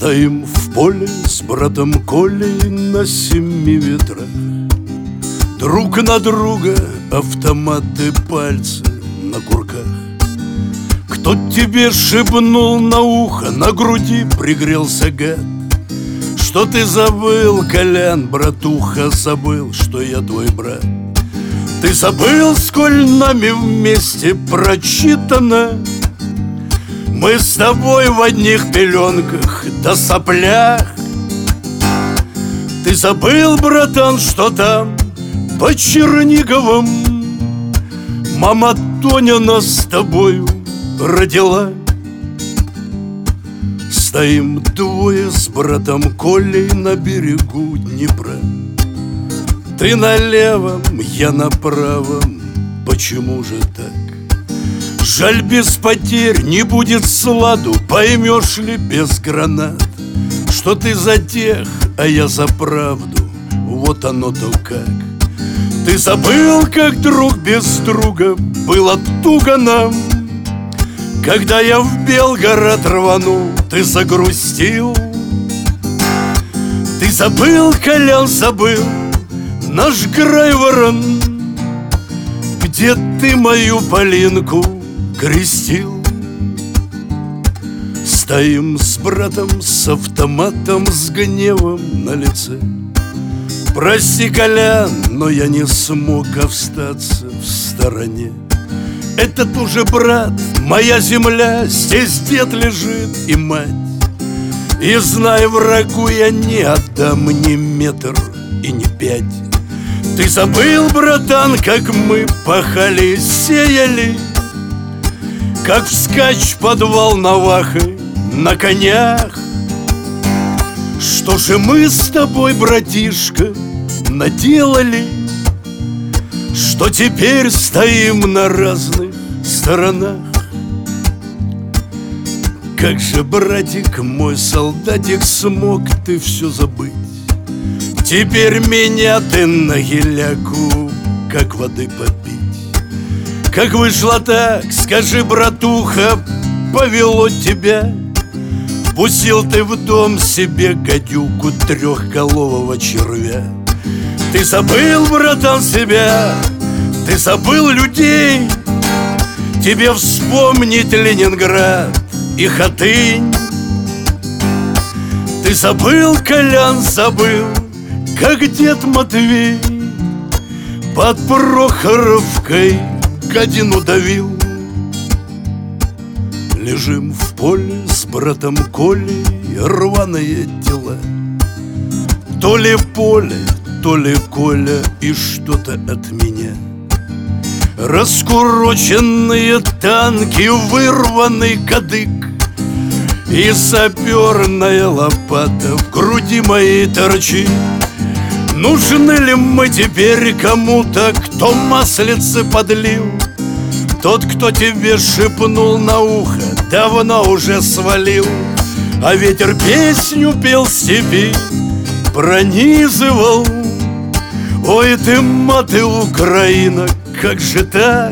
Стоим в поле с братом Колей на 7 ветрах. Друг на друга автоматы, пальцы на курках. Кто тебе шепнул на ухо, на груди пригрелся гад? Что ты забыл, Колян, братуха, забыл, что я твой брат? Ты забыл, сколь нами вместе прочитано? Мы с тобой в одних пеленках да соплях. Ты забыл, братан, что там по Черниговым мама Тоня нас с тобою родила? Стоим двое с братом Колей на берегу Днепра. Ты на левом, я на правом, почему же так? Жаль, без потерь не будет сладу, поймешь ли без гранат, что ты за тех, а я за правду, вот оно-то как. Ты забыл, как друг без друга было туго нам. Когда я в Белгород рванул, ты загрустил. Ты забыл, Колян, забыл наш Грайворон, где ты мою Полинку крестил. Стоим с братом с автоматом, с гневом на лице. Прости, Колян, но я не смог остаться в стороне. Этот уже брат, моя земля, здесь дед лежит и мать. И знай, врагу я не отдам ни метр и ни 5. Ты забыл, братан, как мы пахали, сеяли, как вскачь подвал Навахой на конях. Что же мы с тобой, братишка, наделали, что теперь стоим на разных сторонах? Как же, братик мой, солдатик, смог ты все забыть? Теперь меня ты на геляку как воды попить. Как вышло так, скажи, братуха, повело тебя? Пустил ты в дом себе гадюку, трехголового червя. Ты забыл, братан, себя, ты забыл людей. Тебе вспомнить Ленинград и Хатынь. Ты забыл, Колян, забыл, как дед Матвей под Прохоровкой гадину давил. Лежим в поле с братом Колей, рваные тела. То ли поле, то ли Коля и что-то от меня. Раскуроченные танки, вырванный кадык и саперная лопата в груди моей торчит. Нужны ли мы теперь кому-то, кто маслицы подлил? Тот, кто тебе шепнул на ухо, давно уже свалил. А ветер песню пел в степи, пронизывал. Ой ты, маты, Украина, как же так?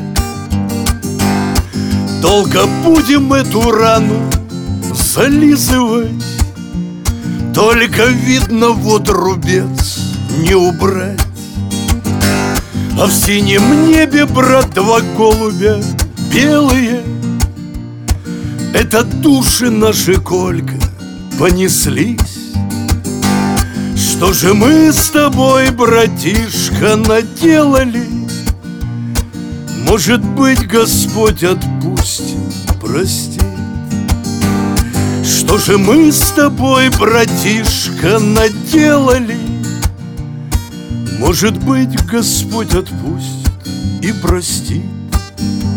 Долго будем эту рану зализывать? Только видно, вот рубец не убрать. А в синем небе, брат, два голубя белые. Это души наши, Колька, понеслись. Что же мы с тобой, братишка, наделали? Может быть, Господь отпустит, простит. Что же мы с тобой, братишка, наделали? Может быть, Господь отпустит и простит.